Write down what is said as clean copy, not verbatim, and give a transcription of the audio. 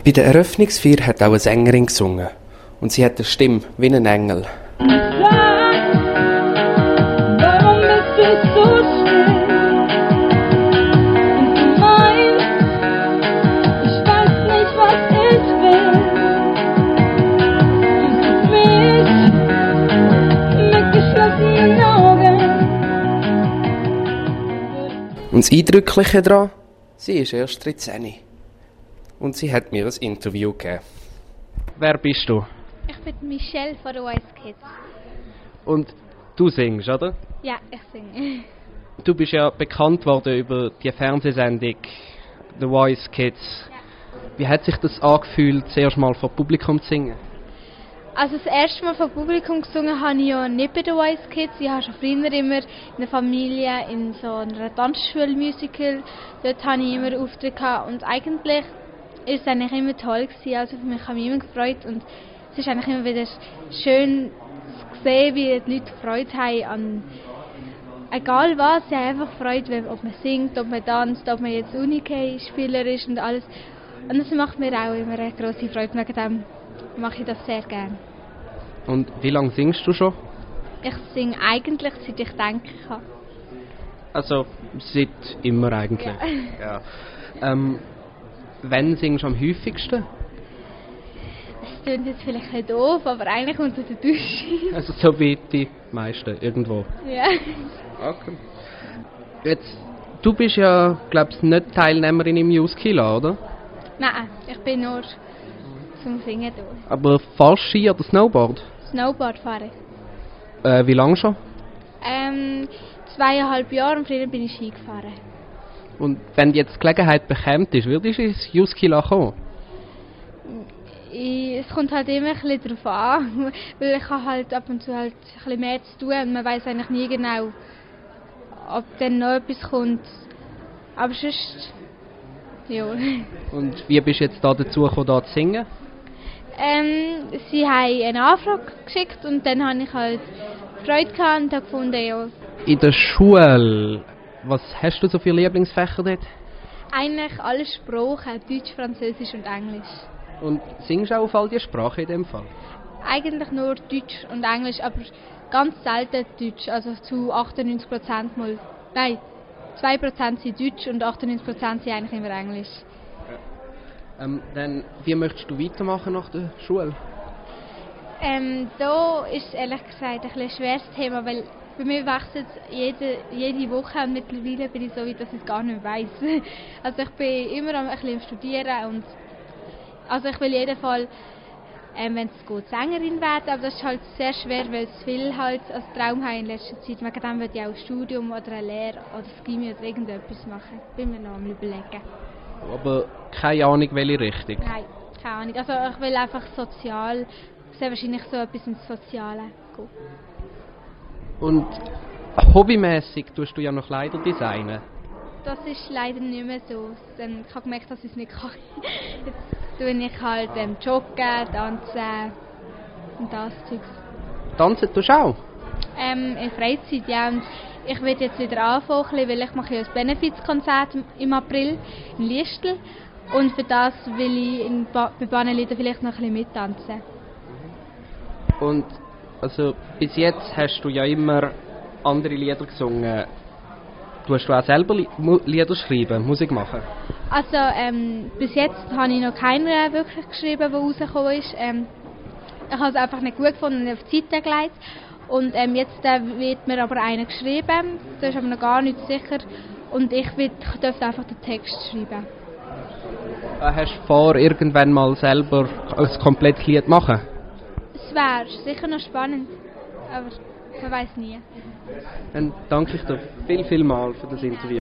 Bei der Eröffnungsfeier hat auch eine Sängerin gesungen. Und sie hat eine Stimme wie ein Engel. Warum bist du so still? Und du meinst, ich weiß nicht, was ich will. Du siehst mich mit geschlossenen Augen. Und das Eindrückliche daran, sie ist erst 13. Und sie hat mir ein Interview gegeben. Wer bist du? Ich bin Michelle von The Voice Kids. Und du singst, oder? Ja, ich singe. Du bist ja bekannt worden über die Fernsehsendung The Voice Kids. Ja. Wie hat sich das angefühlt, zuerst mal vor Publikum zu singen? Also das erste Mal vor Publikum gesungen habe ich ja nicht bei The Voice Kids. Ich habe schon früher immer in der Familie in so einer Tanzschule-Musical. Dort hatte ich immer Auftritte gehabt. Und eigentlich war es eigentlich immer toll gewesen. Also für mich habe ich immer gefreut. Und es ist eigentlich immer wieder schön zu sehen, wie die Leute Freude haben an egal was. Sie haben einfach Freude, ob man singt, ob man tanzt, ob man jetzt Unike-Spieler ist und alles. Und das macht mir auch immer eine grosse Freude. Wegen dem mache ich das sehr gerne. Und wie lange singst du schon? Ich singe eigentlich, seit ich denken kann. Also seit immer eigentlich. Ja. Ja. Wann singst du am häufigsten? Das klingt jetzt vielleicht ein doof, aber eigentlich unter der Dusche. Also so wie die meisten, irgendwo. Ja. Okay. Jetzt, du bist ja, glaubst nicht Teilnehmerin im Youth-Killer, oder? Nein, ich bin nur zum Singen da. Aber fahrst du Ski oder Snowboard? Snowboard fahre ich. Wie lange schon? 2,5 Jahre und früher bin ich Ski gefahren. Und wenn jetzt die Gelegenheit bekämt ist, würdest du ins Youth-Killer kommen? Es kommt halt immer ein bisschen darauf an, weil ich habe halt ab und zu halt ein bisschen mehr zu tun und man weiß eigentlich nie genau, ob dann noch etwas kommt. Aber sonst, ja. Und wie bist du jetzt da dazu gekommen, da zu singen? Sie haben eine Anfrage geschickt und dann habe ich halt Freude gehabt und habe gefunden, ja. In der Schule, was hast du so für Lieblingsfächer dort? Eigentlich alle Sprachen, Deutsch, Französisch und Englisch. Und singst du auch auf all die Sprachen in dem Fall? Eigentlich nur Deutsch und Englisch, aber ganz selten Deutsch, also zu 98% mal. Nein, 2% sind Deutsch und 98% sind eigentlich immer Englisch. Dann, wie möchtest du weitermachen nach der Schule? Da ist ehrlich gesagt ein bisschen ein schweres Thema, weil bei mir wechselt es jede Woche und mittlerweile bin ich so weit, dass ich es gar nicht weiss. Also ich bin immer ein bisschen am Studieren und also ich will in jedem Fall, wenn es geht, Sängerin werden, aber das ist halt sehr schwer, weil es viel halt als Traum haben in letzter Zeit. Wegen dem würde ich auch ein Studium oder eine Lehre oder das Gymnasium oder irgendetwas machen. Bin mir noch am Überlegen. Aber keine Ahnung, welche Richtung? Nein, keine Ahnung. Also ich will einfach sozial, sehr wahrscheinlich so etwas ins Soziale gehen. Und hobbymäßig tust du ja noch Kleider designen. Das ist leider nicht mehr so. Ich habe gemerkt, dass ich es nicht kann. Jetzt tue ich halt joggen, tanzen und das Zeugs. Tanzen tust du auch? In Freizeit, ja. Und ich werde jetzt wieder anfangen, weil ich mache ja ein Benefizkonzert im April in Liestel. Und für das will ich bei Bannenlieder vielleicht noch ein bisschen mittanzen. Und also bis jetzt hast du ja immer andere Lieder gesungen. Tust du auch selber Lieder schreiben, Musik machen? Also bis jetzt habe ich noch keinen wirklich geschrieben, der rausgekommen ist. Ich habe es einfach nicht gut gefunden und auf die Seite gelegt. Und jetzt wird mir aber einer geschrieben, das ist aber noch gar nicht sicher. Und ich dürfte einfach den Text schreiben. Hast du vor, irgendwann mal selber ein komplettes Lied machen? Es wäre sicher noch spannend, aber man weiß nie. Dann danke ich dir viel mal für das Interview.